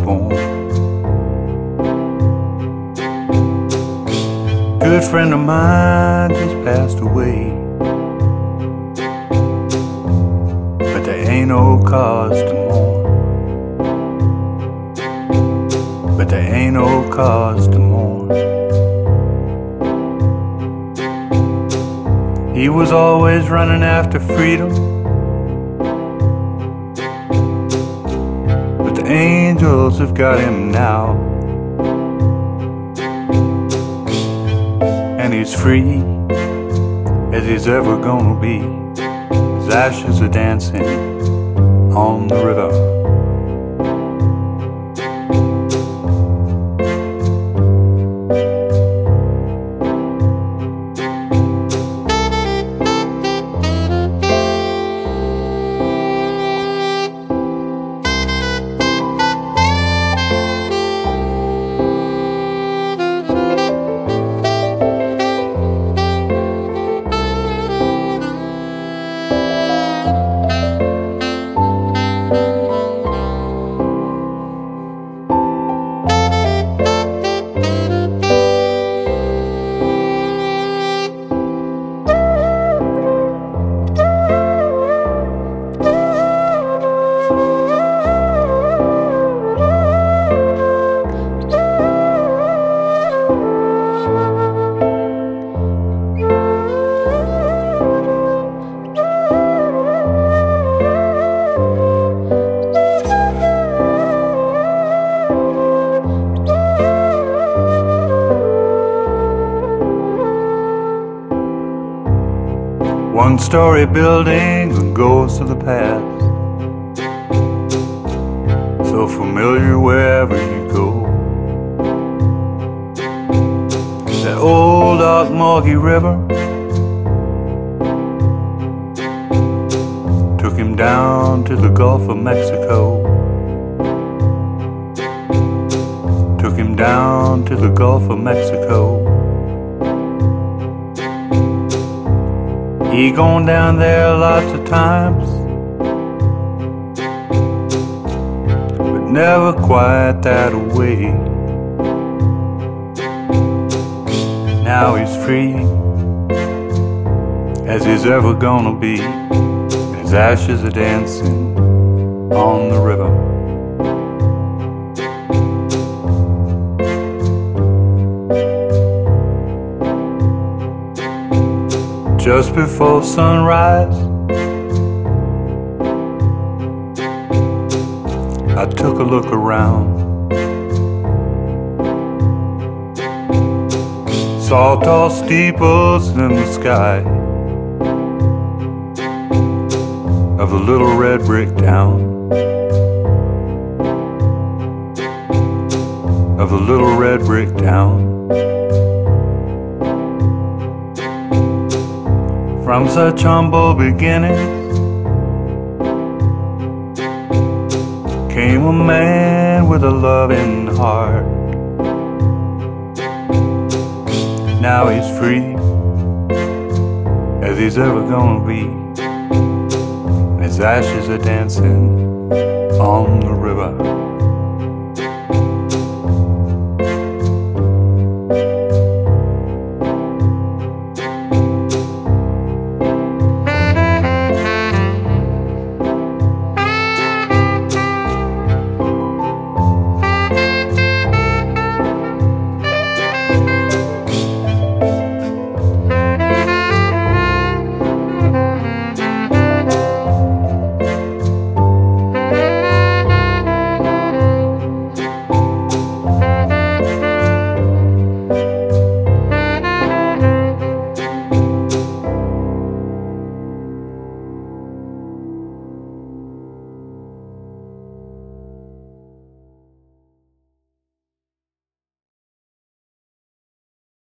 born. Good friend of mine just passed away, but there ain't no cause to mourn. But there ain't no cause to mourn. He was always running after freedom, but the angels have got him now, and he's free as he's ever gonna be. His ashes are dancing on the river. One-story building, a ghost of the past, so familiar wherever you go. That old Ocmulgee River took him down to the Gulf of Mexico. Took him down to the Gulf of Mexico. He gone down there lots of times, but never quite that way. Now he's free as he's ever gonna be. His ashes are dancing on the river. Just before sunrise, I took a look around, saw tall steeples in the sky of a little red brick town, of a little red brick town. From such humble beginnings came a man with a loving heart. Now he's free as he's ever gonna be. His ashes are dancing on the river.